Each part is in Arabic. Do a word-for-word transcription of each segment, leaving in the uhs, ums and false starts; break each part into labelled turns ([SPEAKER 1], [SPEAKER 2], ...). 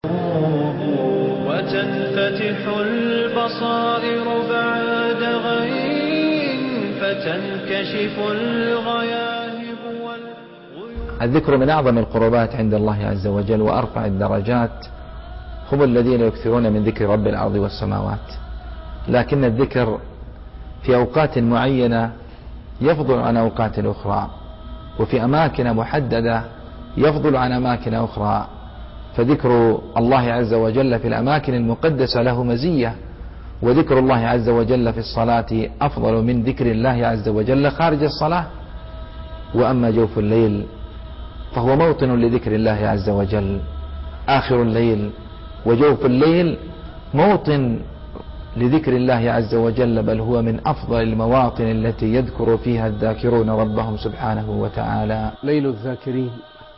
[SPEAKER 1] وتنفتح البصائر بعد غين فتنكشف الغياهب والغيوم.
[SPEAKER 2] الذكر من أعظم القربات عند الله عز وجل وأرفع الدرجات. هم الذين يكثرون من ذكر رب الأرض والسماوات، لكن الذكر في أوقات معينة يفضل عن أوقات أخرى، وفي أماكن محددة يفضل عن أماكن أخرى. فذكر الله عز وجل في الأماكن المقدسة له مزية، وذكر الله عز وجل في الصلاة أفضل من ذكر الله عز وجل خارج الصلاة. وأما جوف الليل فهو موطن لذكر الله عز وجل، آخر الليل وجوف الليل موطن لذكر الله عز وجل، بل هو من أفضل المواطن التي يذكر فيها الذاكرون ربهم سبحانه وتعالى.
[SPEAKER 3] ليل الذاكرين،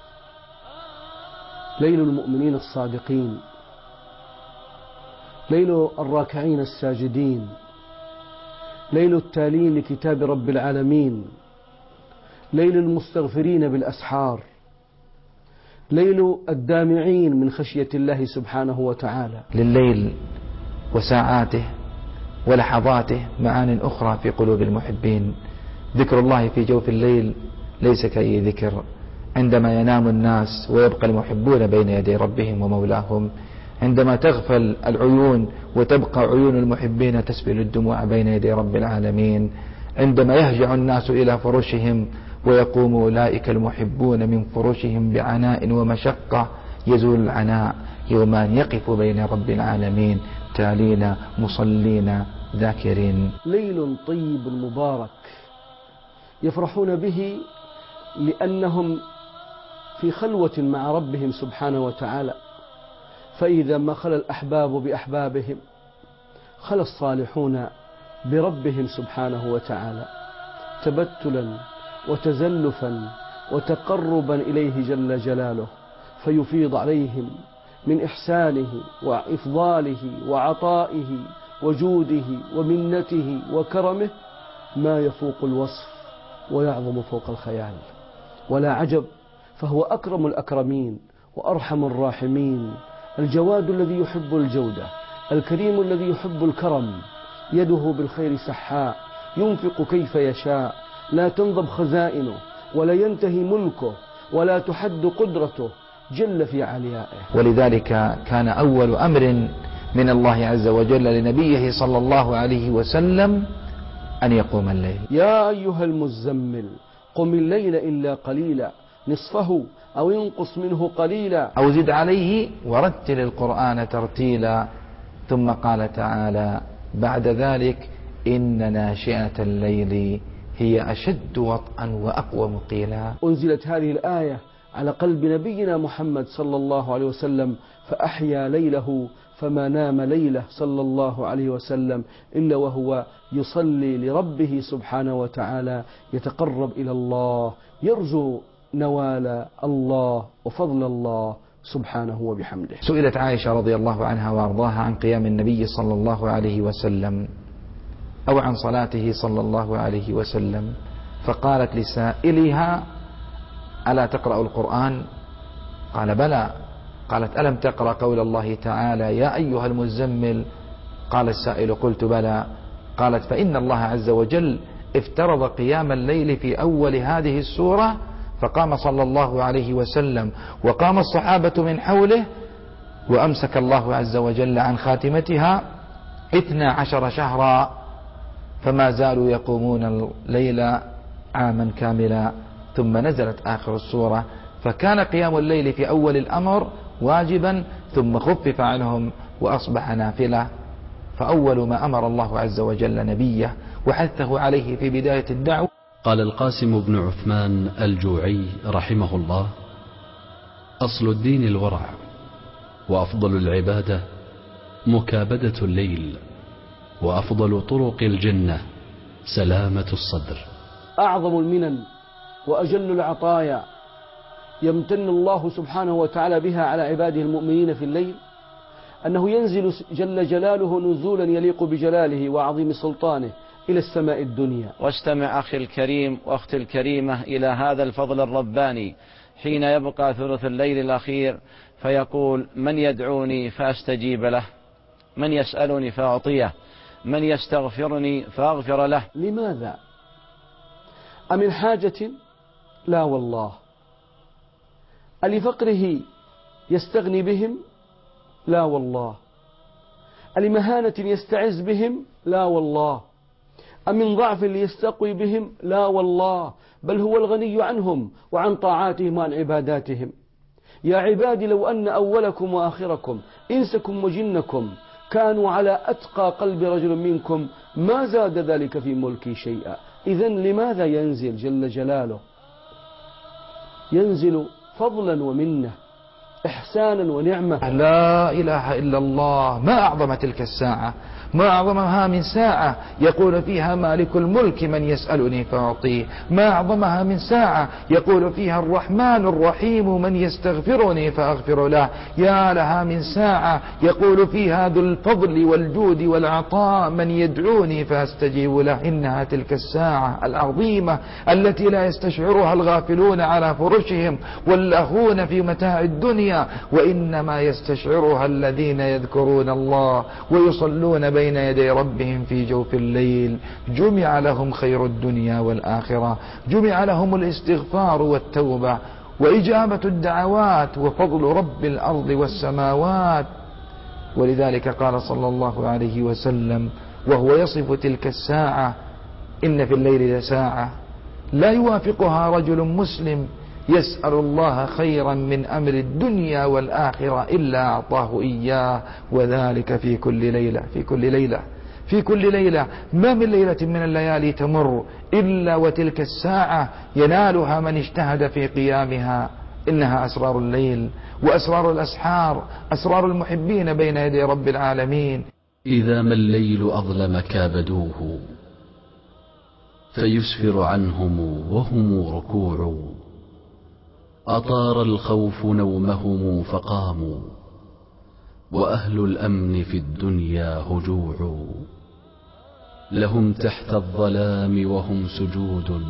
[SPEAKER 3] ليل المؤمنين الصادقين، ليل الراكعين الساجدين، ليل التالين لكتاب رب العالمين، ليل المستغفرين بالأسحار، ليل الدامعين من خشية الله سبحانه وتعالى.
[SPEAKER 2] لليل وساعاته ولحظاته معان أخرى في قلوب المحبين. ذكر الله في جوف الليل ليس كأي ذكر. عندما ينام الناس ويبقى المحبون بين يدي ربهم ومولاهم، عندما تغفل العيون وتبقى عيون المحبين تسبل الدموع بين يدي رب العالمين، عندما يهجع الناس إلى فرشهم ويقوم أولئك المحبون من فرشهم بعناء ومشقة، يزول العناء يومان يقف بين رب العالمين تالين مصلين ذاكرين.
[SPEAKER 3] ليل طيب مبارك يفرحون به لأنهم في خلوة مع ربهم سبحانه وتعالى، فإذا ما خلى الأحباب بأحبابهم خلى الصالحون بربهم سبحانه وتعالى، تبتلا وتزلفا وتقربا إليه جل جلاله، فيفيض عليهم من إحسانه وإفضاله وعطائه وجوده ومنته وكرمه ما يفوق الوصف ويعظم فوق الخيال. ولا عجب، فهو أكرم الأكرمين وأرحم الراحمين، الجواد الذي يحب الجودة، الكريم الذي يحب الكرم، يده بالخير سحاء، ينفق كيف يشاء، لا تنضب خزائنه ولا ينتهي ملكه ولا تحد قدرته جل في عليائه.
[SPEAKER 2] ولذلك كان أول أمر من الله عز وجل لنبيه صلى الله عليه وسلم أن يقوم الليل.
[SPEAKER 3] يا أيها المزمل قم الليل إلا قليلا نصفه أو ينقص منه قليلا
[SPEAKER 2] أو زد عليه ورتل القرآن ترتيلا. ثم قال تعالى بعد ذلك إن ناشئة الليل هي أشد وطئا وأقوم قيلا.
[SPEAKER 3] أنزلت هذه الآية على قلب نبينا محمد صلى الله عليه وسلم فأحيا ليله، فما نام ليله صلى الله عليه وسلم إلا وهو يصلي لربه سبحانه وتعالى، يتقرب إلى الله، يرجو نوال الله وفضل الله سبحانه وبحمده.
[SPEAKER 2] سئلت عائشة رضي الله عنها وارضاها عن قيام النبي صلى الله عليه وسلم أو عن صلاته صلى الله عليه وسلم، فقالت لسائلها ألا تقرأ القرآن؟ قال بلى. قالت ألم تقرأ قول الله تعالى يا أيها المزمل؟ قال السائل قلت بلى. قالت فإن الله عز وجل افترض قيام الليل في أول هذه السورة، فقام صلى الله عليه وسلم وقام الصحابة من حوله، وأمسك الله عز وجل عن خاتمتها اثنا عشر شهرا، فما زالوا يقومون الليل عاما كاملا. ثم نزلت آخر السورة، فكان قيام الليل في أول الأمر واجبا، ثم خفف عنهم وأصبح نافلة. فأول ما أمر الله عز وجل نبيه وحثه عليه في بداية الدعوة.
[SPEAKER 4] قال القاسم بن عثمان الجوعي رحمه الله: أصل الدين الورع، وأفضل العبادة مكابدة الليل، وأفضل طرق الجنة سلامة الصدر.
[SPEAKER 3] أعظم المنن وأجل العطايا يمتن الله سبحانه وتعالى بها على عباده المؤمنين في الليل، أنه ينزل جل جلاله نزولا يليق بجلاله وعظيم سلطانه إلى السماء الدنيا.
[SPEAKER 5] واستمع أخي الكريم وأختي الكريمة إلى هذا الفضل الرباني حين يبقى ثلث الليل الأخير فيقول: من يدعوني فأستجيب له، من يسألني فأعطيه، من يستغفرني فأغفر له.
[SPEAKER 3] لماذا؟ أمن حاجة؟ لا والله. ألفقره يستغني بهم؟ لا والله. ألمهانة يستعز بهم؟ لا والله. أمن ضعف ليستقوي بهم؟ لا والله، بل هو الغني عنهم وعن طاعاتهم وعن عباداتهم. يا عبادي لو أن أولكم وآخركم إنسكم وجنكم كانوا على أتقى قلب رجل منكم ما زاد ذلك في ملكي شيئا. إذن لماذا ينزل جل جلاله؟ ينزل فضلا ومنة، إحسانا ونعمة.
[SPEAKER 2] لا إله إلا الله. ما أعظم تلك الساعة، ما أعظمها من ساعة يقول فيها مالك الملك من يسألني فأعطيه، ما أعظمها من ساعة يقول فيها الرحمن الرحيم من يستغفرني فأغفر له. يا لها من ساعة يقول فيها ذو الفضل والجود والعطاء من يدعوني فأستجيب له. إنها تلك الساعة العظيمة التي لا يستشعرها الغافلون على فرشهم واللاهون في متاع الدنيا، وإنما يستشعرها الذين يذكرون الله ويصلون بين يدي ربهم في جوف الليل. جمع لهم خير الدنيا والآخرة، جمع لهم الاستغفار والتوبة وإجابة الدعوات وفضل رب الأرض والسماوات. ولذلك قال صلى الله عليه وسلم وهو يصف تلك الساعة: إن في الليل لساعة لا يوافقها رجل مسلم يسأل الله خيرا من أمر الدنيا والآخرة إلا أعطاه إياه، وذلك في كل ليلة في كل ليلة في كل ليلة. ما من ليلة من الليالي تمر إلا وتلك الساعة ينالها من اجتهد في قيامها. إنها أسرار الليل وأسرار الأسحار، أسرار المحبين بين يدي رب العالمين.
[SPEAKER 4] إذا ما الليل أظلم كابدوه فيسفر عنهم وهم ركوع، أطار الخوف نومهم فقاموا، وأهل الأمن في الدنيا هجوع. لهم تحت الظلام وهم سجود،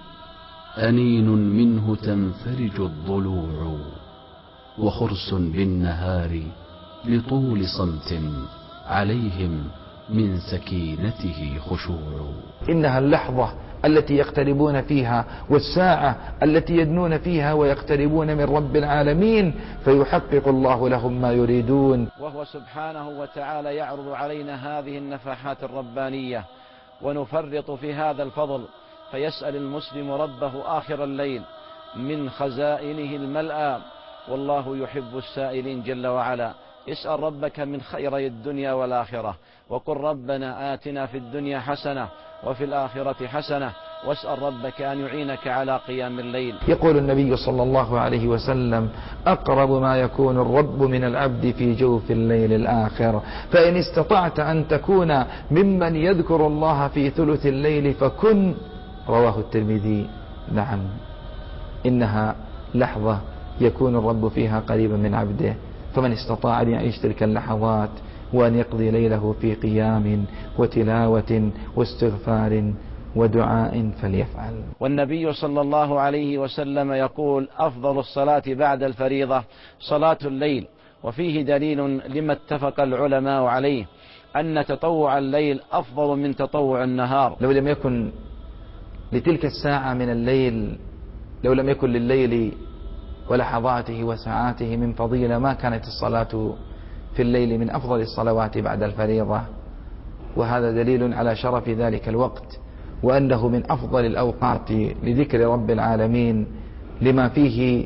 [SPEAKER 4] أنين منه تنفرج الضلوع، وخرس بالنهار لطول صمت عليهم من سكينته خشوع.
[SPEAKER 2] إنها اللحظة التي يقتربون فيها والساعة التي يدنون فيها ويقتربون من رب العالمين فيحقق الله لهم ما يريدون.
[SPEAKER 5] وهو سبحانه وتعالى يعرض علينا هذه النفحات الربانية ونفرط في هذا الفضل، فيسأل المسلم ربه آخر الليل من خزائنه الملأى، والله يحب السائلين جل وعلا. اسأل ربك من خيري الدنيا والآخرة، وقل ربنا آتنا في الدنيا حسنة وفي الآخرة حسنة، واسأل ربك أن يعينك على قيام الليل.
[SPEAKER 2] يقول النبي صلى الله عليه وسلم: أقرب ما يكون الرب من العبد في جوف الليل الآخر، فإن استطعت أن تكون ممن يذكر الله في ثلث الليل فكن. رواه الترمذي. نعم، إنها لحظة يكون الرب فيها قريبا من عبده، فمن استطاع أن يعيش تلك اللحظات وأن يقضي ليله في قيام وتلاوة واستغفار ودعاء فليفعل.
[SPEAKER 5] والنبي صلى الله عليه وسلم يقول: أفضل الصلاة بعد الفريضة صلاة الليل. وفيه دليل لما اتفق العلماء عليه أن تطوع الليل أفضل من تطوع النهار.
[SPEAKER 2] لو لم يكن لتلك الساعة من الليل، لو لم يكن لليل ولحظاته وساعاته من فضيلة ما كانت الصلاة في الليل من أفضل الصلوات بعد الفريضة. وهذا دليل على شرف ذلك الوقت وأنه من أفضل الأوقات لذكر رب العالمين، لما فيه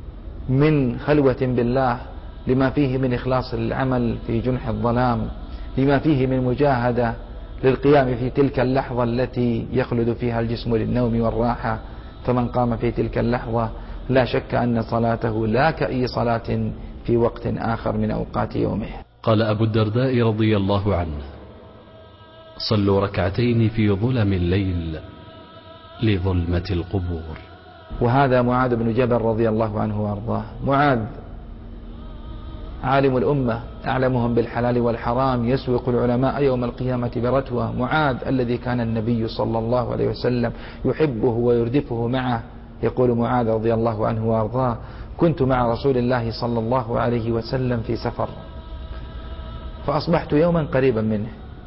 [SPEAKER 2] من خلوة بالله، لما فيه من إخلاص العمل في جنح الظلام، لما فيه من مجاهدة للقيام في تلك اللحظة التي يخلد فيها الجسم للنوم والراحة. فمن قام في تلك اللحظة لا شك أن صلاته لا كأي صلاة في وقت آخر من أوقات يومه.
[SPEAKER 4] قال أبو الدرداء رضي الله عنه: صلوا ركعتين في ظلم الليل لظلمة القبور.
[SPEAKER 2] وهذا معاذ بن جبل رضي الله عنه وارضاه. معاذ عالم الأمة أعلمهم بالحلال والحرام، يسوق العلماء يوم القيامة برتوة. معاذ الذي كان النبي صلى الله عليه وسلم يحبه ويردفه معه يقول معاذ رضي الله عنه وأرضاه: كنت مع رسول الله صلى الله عليه وسلم في سفر، فأصبحت يوما قريبا منه،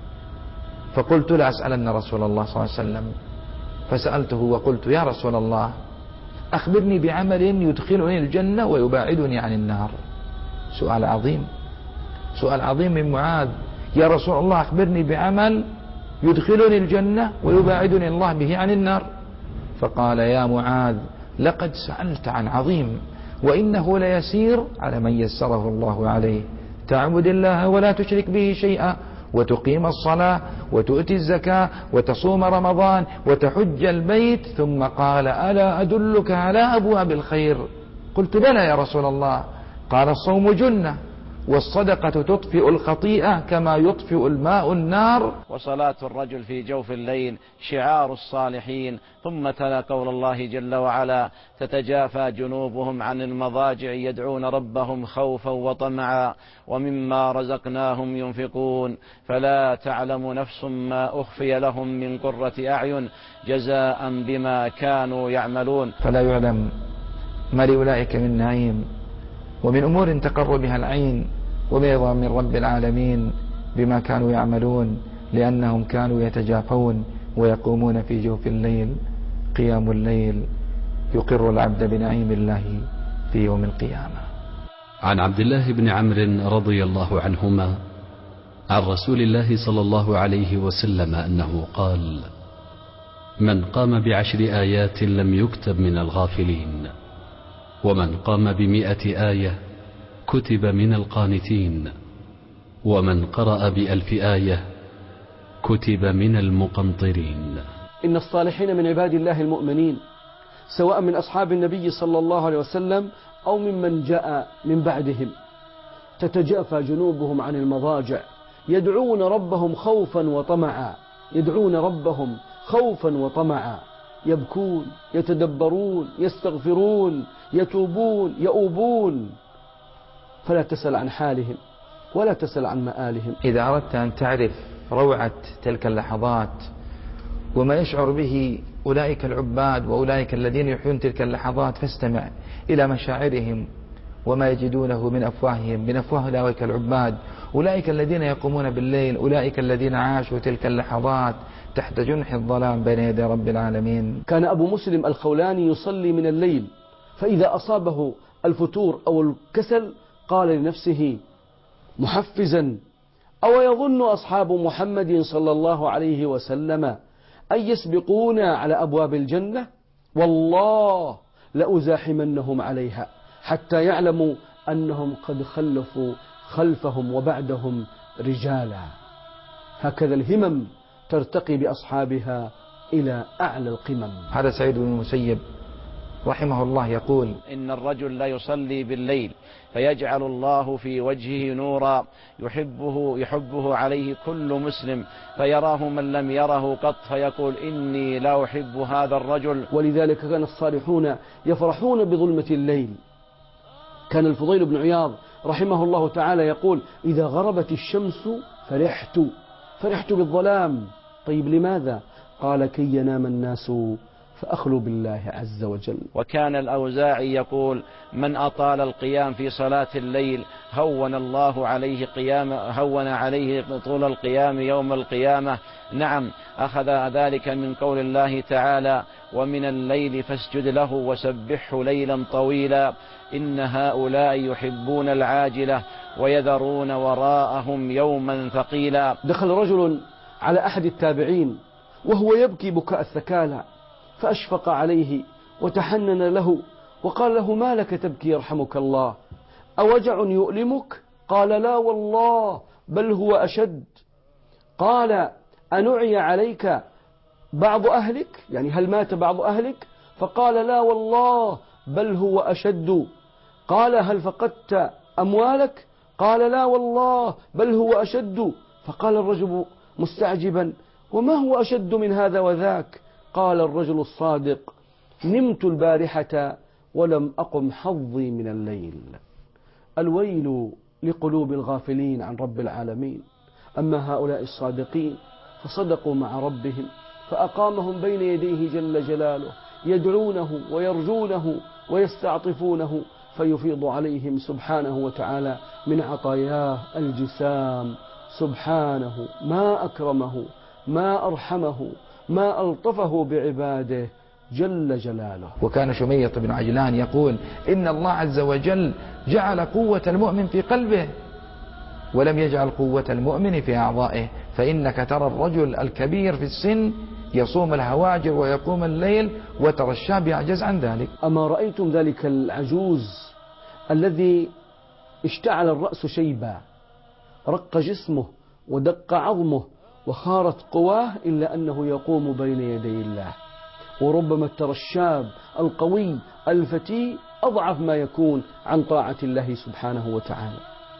[SPEAKER 2] فقلت لأسألن رسول الله صلى الله عليه وسلم، فسألته وقلت: يا رسول الله، أخبرني بعمل يدخلني الجنة ويباعدني عن النار. سؤال عظيم، سؤال عظيم من معاذ: يا رسول الله، أخبرني بعمل يدخلني الجنة ويباعدني الله به عن النار. فقال: يا معاذ، لقد سألت عن عظيم، وإنه ليسير على من يسره الله عليه. تعبد الله ولا تشرك به شيئا، وتقيم الصلاة، وتؤتي الزكاة، وتصوم رمضان، وتحج البيت. ثم قال: ألا أدلك على أبواب الخير؟ قلت: بلى يا رسول الله. قال: الصوم جنة، والصدقة تطفئ الخطيئة كما يطفئ الماء النار،
[SPEAKER 5] وصلاة الرجل في جوف الليل شعار الصالحين. ثم تلا قول الله جل وعلا: تتجافى جنوبهم عن المضاجع يدعون ربهم خوفا وطمعا ومما رزقناهم ينفقون فلا تعلم نفس ما أخفي لهم من قرة أعين جزاء بما كانوا يعملون.
[SPEAKER 2] فلا يعلم ما لأولئك من نعيم ومن أمور تقر بها العين وبيضا من رب العالمين بما كانوا يعملون، لأنهم كانوا يتجافون ويقومون في جوف الليل. قيام الليل يقر العبد بنعيم الله في يوم القيامة.
[SPEAKER 4] عن عبد الله بن عمرو رضي الله عنهما عن رسول الله صلى الله عليه وسلم أنه قال: من قام بعشر آيات لم يكتب من الغافلين، ومن قام بمئة آية كتب من القانتين، ومن قرأ بألف آية كتب من المقنطرين.
[SPEAKER 3] إن الصالحين من عباد الله المؤمنين، سواء من أصحاب النبي صلى الله عليه وسلم أو ممن جاء من بعدهم، تتجافى جنوبهم عن المضاجع يدعون ربهم خوفا وطمعا، يدعون ربهم خوفا وطمعا، يبكون، يتدبرون، يستغفرون، يتوبون، يؤوبون. فلا تسأل عن حالهم ولا تسأل عن مآلهم.
[SPEAKER 2] إذا أردت أن تعرف روعة تلك اللحظات وما يشعر به أولئك العباد وأولئك الذين يحيون تلك اللحظات، فاستمع إلى مشاعرهم وما يجدونه من أفواههم، من أفواه أولئك العباد، أولئك الذين يقومون بالليل، أولئك الذين عاشوا تلك اللحظات تحت جنح الظلام بين يدي رب العالمين.
[SPEAKER 3] كان أبو مسلم الخولاني يصلي من الليل، فإذا أصابه الفتور أو الكسل قال لنفسه محفزا: أو يظن أصحاب محمد صلى الله عليه وسلم أن يسبقونا على أبواب الجنة؟ والله لأزاحمنهم عليها حتى يعلموا أنهم قد خلفوا خلفهم وبعدهم رجالا. هكذا الهمم ترتقي بأصحابها إلى أعلى القمم.
[SPEAKER 2] هذا سعيد بن المسيب رحمه الله يقول:
[SPEAKER 5] إن الرجل لا يصلي بالليل فيجعل الله في وجهه نورا يحبه يحبه عليه كل مسلم، فيراه من لم يره قط فيقول: إني لا أحب هذا الرجل.
[SPEAKER 3] ولذلك كان الصالحون يفرحون بظلمة الليل. كان الفضيل بن عياض رحمه الله تعالى يقول: إذا غربت الشمس فرحت فرحت بالظلام. طيب لماذا؟ قال: كي ينام الناس فأخلو بالله عز وجل.
[SPEAKER 5] وكان الأوزاعي يقول: من أطال القيام في صلاة الليل هون الله عليه قيام هون عليه طول القيام يوم القيامة. نعم، أخذ ذلك من قول الله تعالى: ومن الليل فاسجد له وسبحه ليلا طويلا إن هؤلاء يحبون العاجلة ويذرون وراءهم يوما ثقيلا.
[SPEAKER 3] دخل رجل على أحد التابعين وهو يبكي بكاء الثكالى، فأشفق عليه وتحنن له وقال له: ما لك تبكي يرحمك الله؟ أوجع يؤلمك؟ قال: لا والله، بل هو أشد. قال: أنعي عليك بعض أهلك؟ يعني هل مات بعض أهلك؟ فقال: لا والله، بل هو أشد. قال: هل فقدت أموالك؟ قال: لا والله، بل هو أشد. فقال الرجل مستعجبا: وما هو أشد من هذا وذاك؟ قال الرجل الصادق: نمت البارحة ولم أقم حظي من الليل. الويل لقلوب الغافلين عن رب العالمين. أما هؤلاء الصادقين فصدقوا مع ربهم فأقامهم بين يديه جل جلاله يدعونه ويرجونه ويستعطفونه فيفيض عليهم سبحانه وتعالى من عطاياه الجسام. سبحانه ما أكرمه، ما أرحمه، ما ألطفه بعباده جل جلاله.
[SPEAKER 2] وكان شمية بن عجلان يقول إن الله عز وجل جعل قوة المؤمن في قلبه ولم يجعل قوة المؤمن في أعضائه، فإنك ترى الرجل الكبير في السن يصوم الهواجر ويقوم الليل، وترى الشاب يعجز عن ذلك.
[SPEAKER 3] أما رأيتم ذلك العجوز الذي اشتعل الرأس شيبا، رق جسمه ودق عظمه وخارت قواه، إلا أنه يقوم بين يدي الله. وربما ترى الشاب القوي الفتي أضعف ما يكون عن طاعة الله سبحانه وتعالى.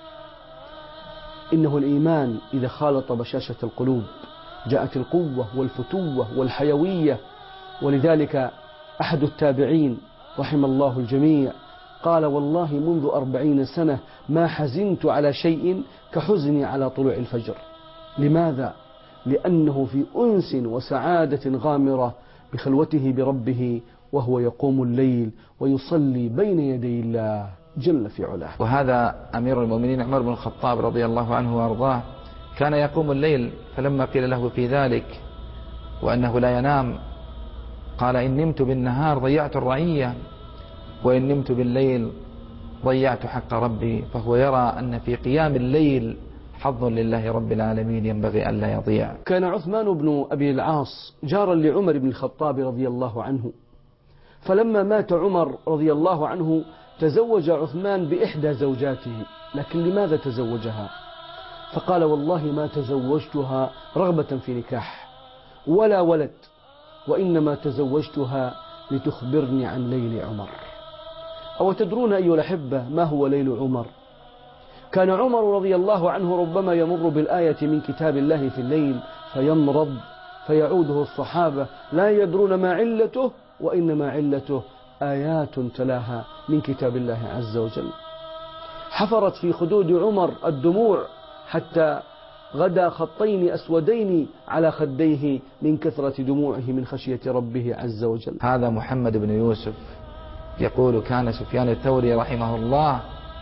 [SPEAKER 3] إنه الإيمان إذا خالط بشاشة القلوب جاءت القوة والفتوة والحيوية. ولذلك أحد التابعين رحم الله الجميع قال والله منذ أربعين سنة ما حزنت على شيء كحزني على طلوع الفجر. لماذا؟ لأنه في أنس وسعادة غامرة بخلوته بربه وهو يقوم الليل ويصلي بين يدي الله جل في علاه.
[SPEAKER 2] وهذا أمير المؤمنين عمر بن الخطاب رضي الله عنه وأرضاه كان يقوم الليل، فلما قيل له في ذلك وأنه لا ينام قال إن نمت بالنهار ضيعت الرعية وإن نمت بالليل ضيعت حق ربي. فهو يرى أن في قيام الليل حظ لله رب العالمين ينبغي أن لا يضيع.
[SPEAKER 3] كان عثمان بن أبي العاص جارا لعمر بن الخطاب رضي الله عنه، فلما مات عمر رضي الله عنه تزوج عثمان بإحدى زوجاته. لكن لماذا تزوجها؟ فقال والله ما تزوجتها رغبة في نكاح ولا ولد، وإنما تزوجتها لتخبرني عن ليل عمر. أو تدرون أيها الأحبة ما هو ليل عمر؟ كان عمر رضي الله عنه ربما يمر بالآية من كتاب الله في الليل فيمرض فيعوده الصحابة لا يدرون ما علته، وإنما علته آيات تلاها من كتاب الله عز وجل. حفرت في خدود عمر الدموع حتى غدا خطين أسودين على خديه من كثرة دموعه من خشية ربه عز وجل.
[SPEAKER 2] هذا محمد بن يوسف يقول كان سفيان الثوري رحمه الله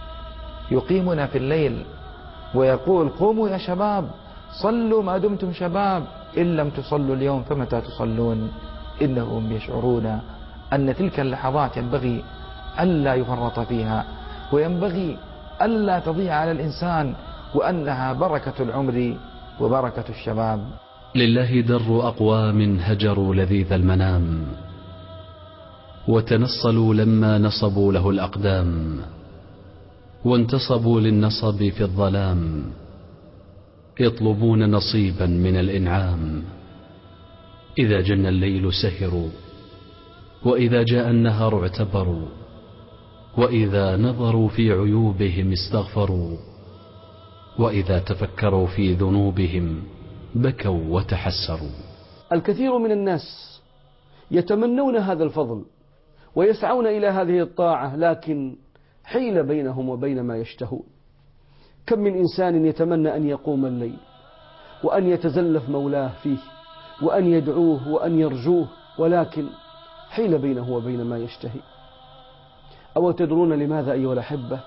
[SPEAKER 2] يقيمنا في الليل ويقول قوموا يا شباب صلوا ما دمتم شباب، إن لم تصلوا اليوم فمتى تصلون؟ إنهم يشعرون أن تلك اللحظات ينبغي ألا يفرط فيها وينبغي ألا تضيع على الإنسان، وأنها بركة العمر وبركة الشباب.
[SPEAKER 4] لله در أقوام هجروا لذيذ المنام وتنصلوا لما نصبوا له الأقدام، وانتصبوا للنصب في الظلام يطلبون نصيبا من الإنعام. إذا جن الليل سهروا وإذا جاء النهار اعتبروا، وإذا نظروا في عيوبهم استغفروا، وإذا تفكروا في ذنوبهم بكوا وتحسروا.
[SPEAKER 3] الكثير من الناس يتمنون هذا الفضل ويسعون إلى هذه الطاعة، لكن حيل بينهم وبين ما يشتهون. كم من إنسان يتمنى أن يقوم الليل وأن يتزلف مولاه فيه وأن يدعوه وأن يرجوه، ولكن حيل بينه وبين ما يشتهي. أو تدرون لماذا أيها الأحبة؟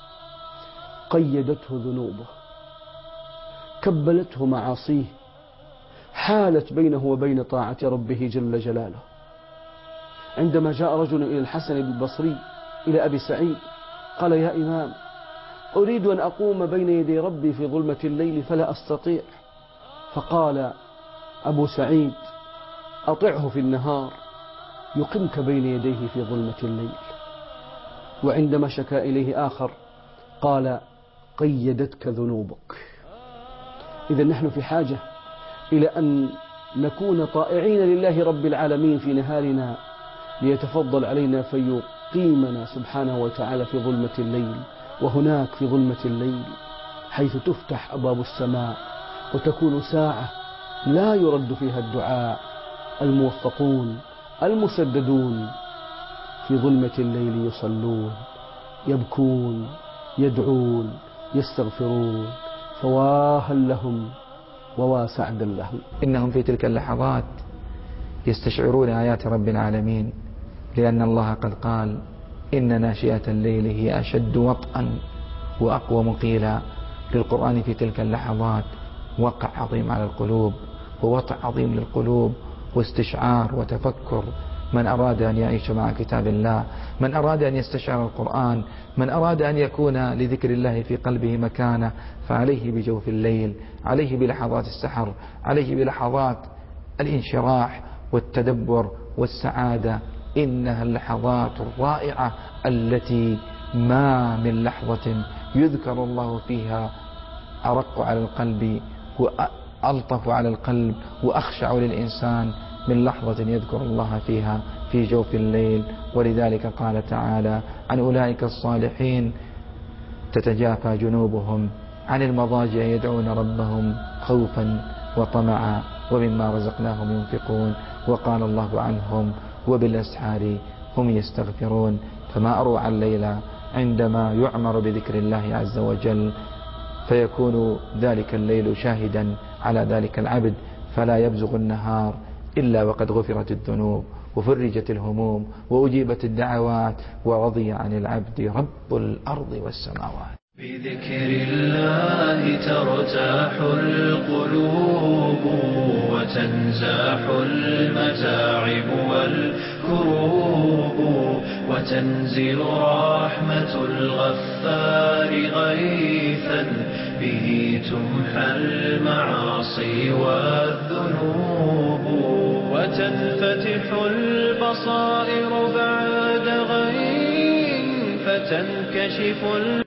[SPEAKER 3] قيدته ذنوبه، كبلته معاصيه، حالت بينه وبين طاعة ربه جل جلاله. عندما جاء رجل إلى الحسن البصري إلى أبي سعيد قال يا إمام أريد أن أقوم بين يدي ربي في ظلمة الليل فلا أستطيع. فقال أبو سعيد أطعه في النهار يقمك بين يديه في ظلمة الليل. وعندما شكا إليه آخر قال قيدتك ذنوبك. إذا نحن في حاجة إلى أن نكون طائعين لله رب العالمين في نهارنا ليتفضل علينا فيقيمنا سبحانه وتعالى في ظلمة الليل. وهناك في ظلمة الليل حيث تفتح أبواب السماء وتكون ساعة لا يرد فيها الدعاء، الموفقون المسددون في ظلمة الليل يصلون يبكون يدعون يستغفرون، فواها لهم وواسعدا لهم.
[SPEAKER 2] إنهم في تلك اللحظات يستشعرون آيات رب العالمين لأن الله قد قال إن ناشئة الليل هي أشد وطئا وأقوم قيلا. للقرآن في تلك اللحظات وقع عظيم على القلوب ووطئ عظيم للقلوب واستشعار وتفكر. من أراد أن يعيش مع كتاب الله، من أراد أن يستشعر القرآن، من أراد أن يكون لذكر الله في قلبه مكانة، فعليه بجوف الليل، عليه بلحظات السحر، عليه بلحظات الانشراح والتدبر والسعادة. إنها اللحظات الرائعة التي ما من لحظة يذكر الله فيها أرق على القلب وألطف على القلب وأخشع للإنسان من لحظة يذكر الله فيها في جوف الليل. ولذلك قال تعالى عن أولئك الصالحين: تتجافى جنوبهم عن المضاجع يدعون ربهم خوفا وطمعا ومما رزقناهم ينفقون. وقال الله عنهم: وبالأسحار هم يستغفرون. فما أروع الليل عندما يعمر بذكر الله عز وجل، فيكون ذلك الليل شاهدا على ذلك العبد، فلا يبزغ النهار إلا وقد غفرت الذنوب وفرجت الهموم وأجيبت الدعوات ورضي عن العبد رب الأرض والسماوات.
[SPEAKER 1] بذكر الله ترتاح القلوب وتنزاح المتاعب والكروب وتنزل رحمة الغفار غيثا به تمحى المعاصي والذنوب وتنفتح البصائر بعد غين فتنكشف